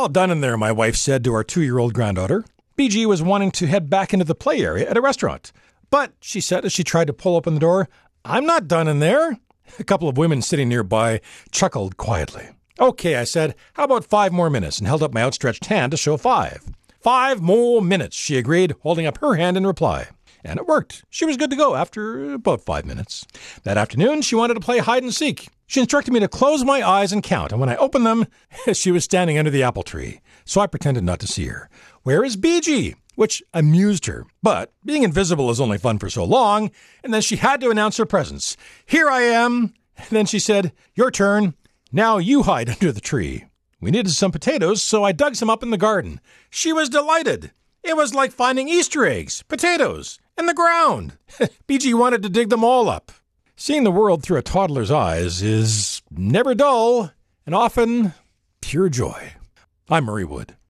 all done in there, my wife said to our 2-year-old granddaughter. BG was wanting to head back into the play area at a restaurant. But, she said as she tried to pull open the door, I'm not done in there. A couple of women sitting nearby chuckled quietly. Okay, I said, how about 5 more minutes, and held up my outstretched hand to show 5. 5 more minutes, she agreed, holding up her hand in reply. And it worked. She was good to go after about 5 minutes. That afternoon, she wanted to play hide and seek. She instructed me to close my eyes and count, and when I opened them, she was standing under the apple tree. So I pretended not to see her. Where is BG? Which amused her. But being invisible is only fun for so long, and then she had to announce her presence. Here I am. And then she said, your turn. Now you hide under the tree. We needed some potatoes, so I dug some up in the garden. She was delighted. It was like finding Easter eggs, potatoes, in the ground. BG wanted to dig them all up. Seeing the world through a toddler's eyes is never dull and often pure joy. I'm Murray Wood.